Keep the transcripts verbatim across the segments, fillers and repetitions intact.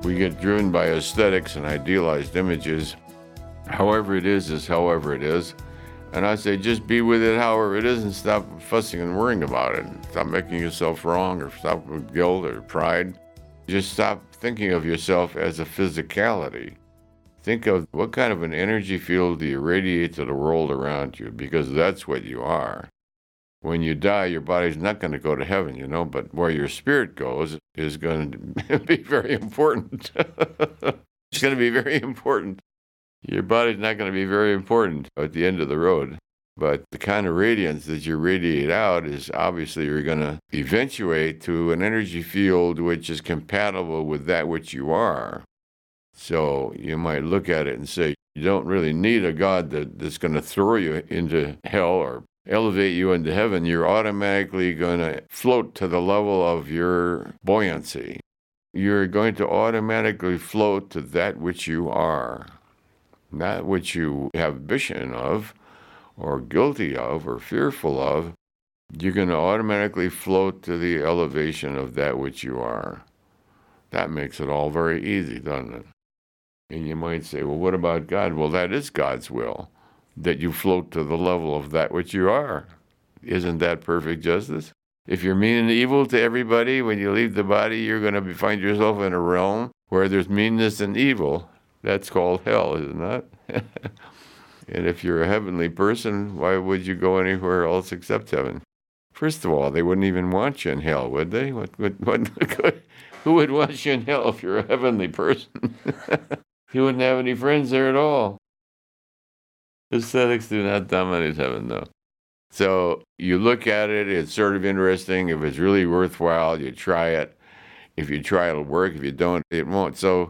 We get driven by aesthetics and idealized images. However it is is however it is. And I say just be with it however it is and stop fussing and worrying about it. Stop making yourself wrong or stop with guilt or pride. Just stop thinking of yourself as a physicality. Think of what kind of an energy field do you radiate to the world around you, because that's what you are. When you die, your body's not going to go to heaven, you know, but where your spirit goes is going to be very important. It's going to be very important. Your body's not going to be very important at the end of the road. But the kind of radiance that you radiate out is obviously you're going to eventuate to an energy field which is compatible with that which you are. So you might look at it and say, you don't really need a God that, that's going to throw you into hell or elevate you into heaven. You're automatically going to float to the level of your buoyancy. You're going to automatically float to that which you are, not which you have vision of, or guilty of, or fearful of. You're going to automatically float to the elevation of that which you are. That makes it all very easy, doesn't it? And you might say, well, what about God? Well, that is God's will, that you float to the level of that which you are. Isn't that perfect justice? If you're mean and evil to everybody, when you leave the body, you're going to find yourself in a realm where there's meanness and evil. That's called hell, isn't it? And if you're a heavenly person, why would you go anywhere else except heaven? First of all, they wouldn't even want you in hell, would they? What, what, what, who would want you in hell if you're a heavenly person? You wouldn't have any friends there at all. Aesthetics do not dominate heaven, though. So you look at it, it's sort of interesting. If it's really worthwhile, you try it. If you try, it'll work. If you don't, it won't. So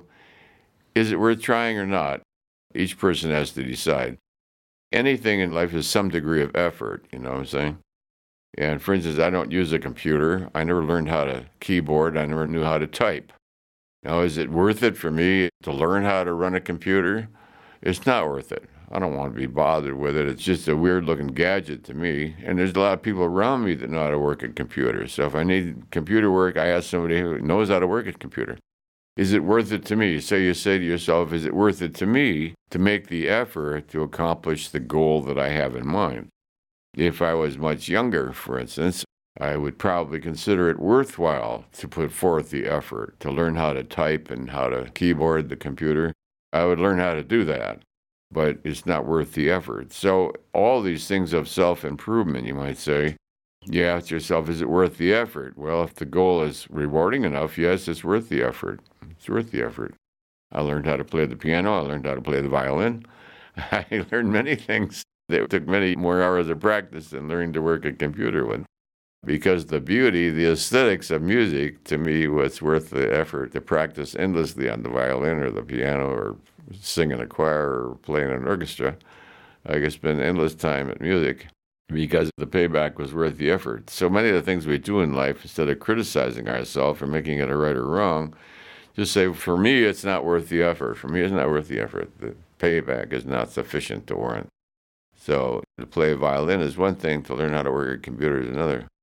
is it worth trying or not? Each person has to decide. Anything in life is some degree of effort, you know what I'm saying? And for instance, I don't use a computer. I never learned how to keyboard. I never knew how to type. Now, is it worth it for me to learn how to run a computer? It's not worth it. I don't want to be bothered with it. It's just a weird-looking gadget to me. And there's a lot of people around me that know how to work a computer. So if I need computer work, I ask somebody who knows how to work a computer. Is it worth it to me? So you say to yourself, is it worth it to me to make the effort to accomplish the goal that I have in mind? If I was much younger, for instance, I would probably consider it worthwhile to put forth the effort to learn how to type and how to keyboard the computer. I would learn how to do that, but it's not worth the effort. So all these things of self-improvement, you might say, you ask yourself, is it worth the effort? Well, if the goal is rewarding enough, yes, it's worth the effort. It's worth the effort. I learned how to play the piano. I learned how to play the violin. I learned many things that took many more hours of practice than learning to work a computer with. Because the beauty, the aesthetics of music, to me, was worth the effort to practice endlessly on the violin or the piano or sing in a choir or play in an orchestra. I could spend endless time at music because the payback was worth the effort. So many of the things we do in life, instead of criticizing ourselves or making it a right or wrong, just say, for me, it's not worth the effort. For me, it's not worth the effort. The payback is not sufficient to warrant. So to play a violin is one thing, to learn how to work a computer is another.